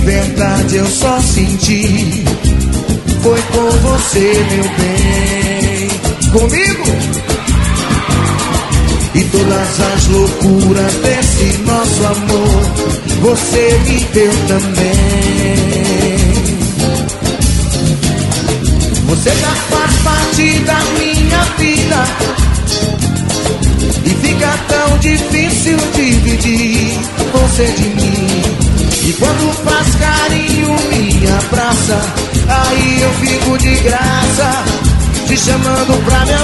verdade eu só senti foi com você, meu bem. Comigo? E todas as loucuras desse nosso amor você me deu também. Você já faz parte da minha vida e fica tão difícil dividir você de mim. E quando faz carinho, me abraça, aí eu fico de graça, te chamando pra me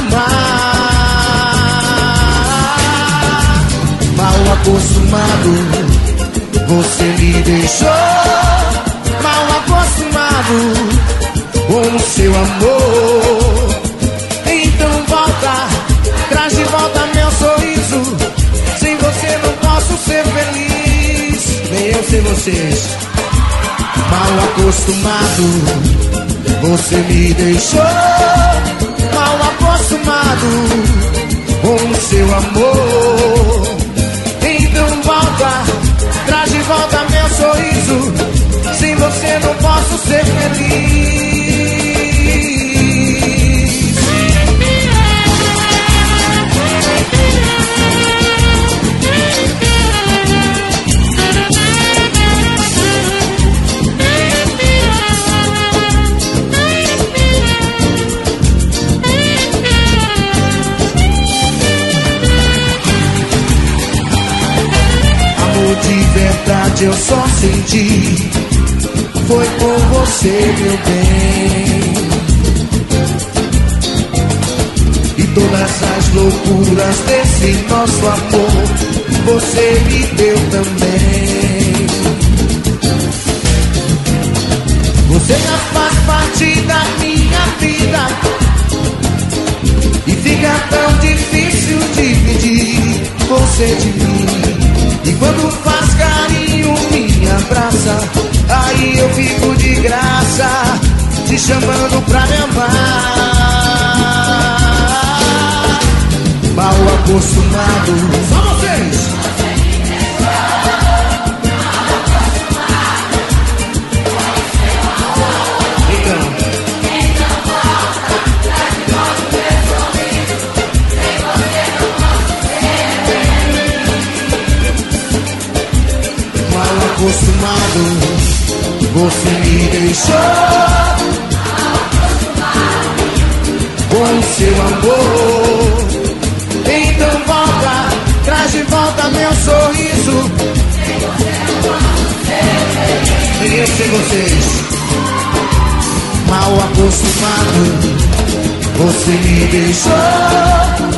amar. Mal acostumado, você me deixou. Mal acostumado com o seu amor. Então volta, traz de volta meu sorriso. Sem você não posso ser feliz, nem eu sem vocês. Mal acostumado, você me deixou. Mal acostumado com o seu amor. Então volta, traz de volta meu sorriso. Sem você não posso ser feliz. De verdade eu só senti foi com você, meu bem. E todas as loucuras desse nosso amor você me deu também. Você já faz parte da minha vida e fica tão difícil dividir você de mim. E quando faz carinho, me abraça, aí eu fico de graça, te chamando pra me amar. Mal acostumado, só vocês. Acostumado, você me deixou. Com o seu amor. Então volta, traz de volta meu sorriso. Nem eu sem vocês. Mal acostumado, você me deixou.